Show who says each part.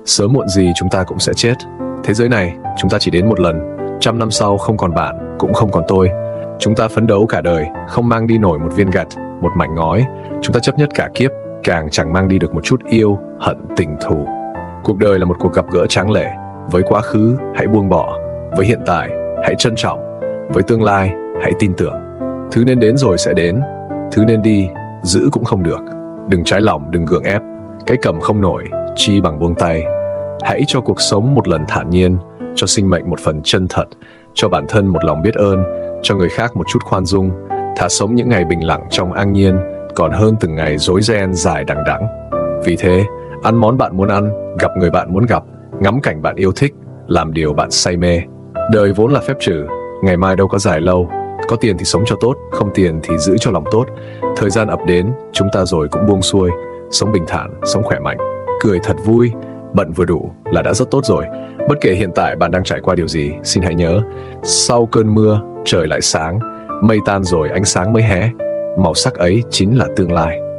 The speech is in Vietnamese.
Speaker 1: Sớm muộn gì chúng ta cũng sẽ chết. Thế giới này chúng ta chỉ đến một lần. 100 năm sau không còn bạn, cũng không còn tôi. Chúng ta phấn đấu cả đời, không mang đi nổi một viên gạch, một mảnh ngói. Chúng ta chấp nhất cả kiếp, càng chẳng mang đi được một chút yêu, hận, tình thù. Cuộc đời là một cuộc gặp gỡ tráng lệ. Với quá khứ, hãy buông bỏ. Với hiện tại, hãy trân trọng. Với tương lai, hãy tin tưởng. Thứ nên đến rồi sẽ đến. Thứ nên đi, giữ cũng không được. Đừng trái lòng, đừng gượng ép. Cái cầm không nổi, chi bằng buông tay. Hãy cho cuộc sống một lần thản nhiên, cho sinh mệnh một phần chân thật, cho bản thân một lòng biết ơn, cho người khác một chút khoan dung. Thà sống những ngày bình lặng trong an nhiên, còn hơn từng ngày rối ren dài đằng đẵng. Vì thế, ăn món bạn muốn ăn, gặp người bạn muốn gặp, ngắm cảnh bạn yêu thích, làm điều bạn say mê. Đời vốn là phép trừ, ngày mai đâu có dài lâu. Có tiền thì sống cho tốt, không tiền thì giữ cho lòng tốt. Thời gian ập đến, chúng ta rồi cũng buông xuôi. Sống bình thản, sống khỏe mạnh, cười thật vui, bận vừa đủ là đã rất tốt rồi. Bất kể hiện tại bạn đang trải qua điều gì, xin hãy nhớ, sau cơn mưa, trời lại sáng, mây tan rồi ánh sáng mới hé. Màu sắc ấy chính là tương lai.